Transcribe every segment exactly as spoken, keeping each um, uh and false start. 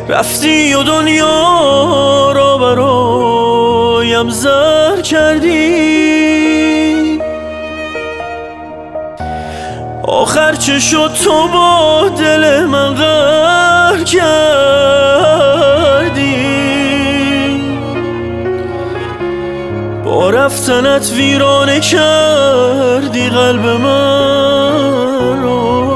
رفتی و دنیا را برایم زر کردی، آخر چه شد تو با دل من قهر کردی، با رفتنت ویرانه کردی قلب من رو.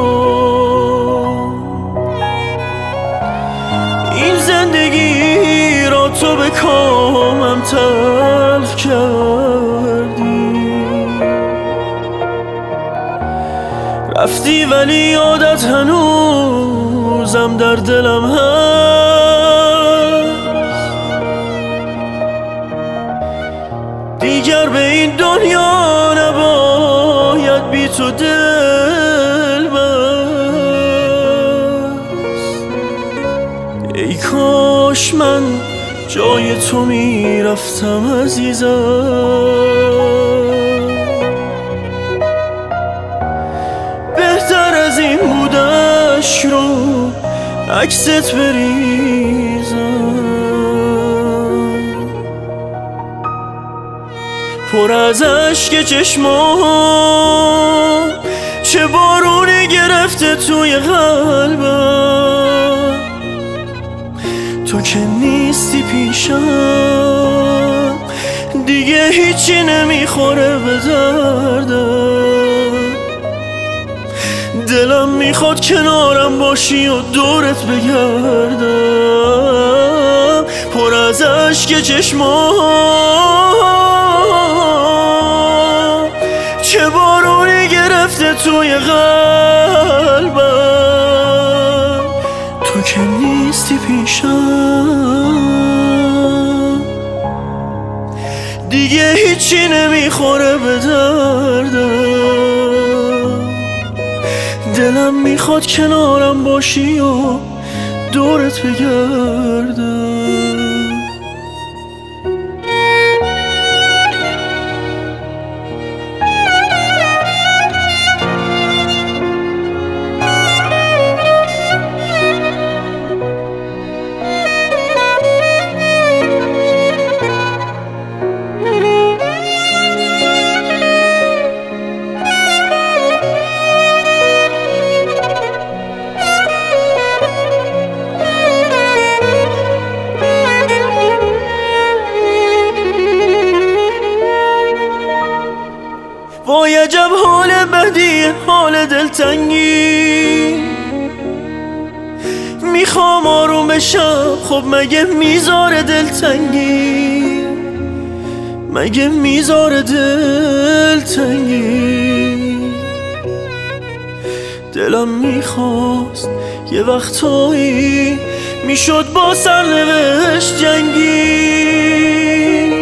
این زندگی را تو به کامم تلخ کردی، رفتی ولی یادت هنوزم در دلم هست. دیگر به این دنیا نباید بی تو دل بست. ای کاش من جای تو میرفتم عزیزم، بهتر از این بودش رو عکست بریزم، پر از اشک چشمام چه بارونی گرفته توی قلبم. تو که نیستی پیشم دیگه هیچی نمیخوره به دردم. دلم میخواد کنارم باشی و دورت بگردم، پر از اشک چشمام چه بارونی گرفته توی قلبم. تو که نیستی پیشم دیگه هیچی نمیخوره به دردم. دلم میخواد کنارم باشی و دورت بگردم. وای عجب حال بدی، حال دلتنگی، میخوام آروم بشم. خب مگه میذاره دلتنگی، مگه میذاره دلتنگی. دلم میخواست یه وقتایی میشد با سرنوشت جنگی،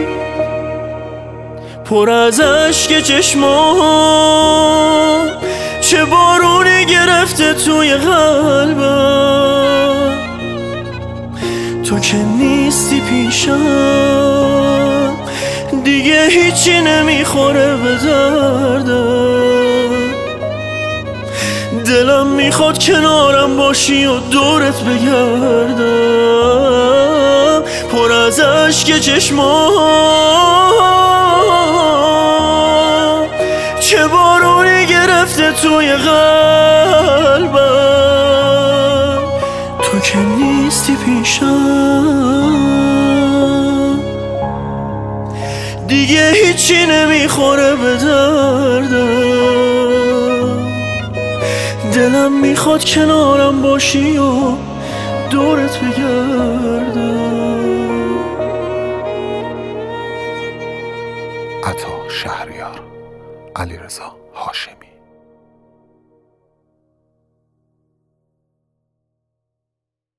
پر از اشک چشمام چه بارونی گرفته توی قلبم. تو که نیستی پیشم دیگه هیچی نمیخوره به دردم. دلم میخواد کنارم باشی و دورت بگردم، پر از اشک چشمام چه بارونی گرفته توی قلبم. تو که نیستی پیشم دیگه هیچی نمیخوره به دردم. دلم میخواد کنارم باشی و دورت بگردم. عطا شهریار، علیرضا هاشمی.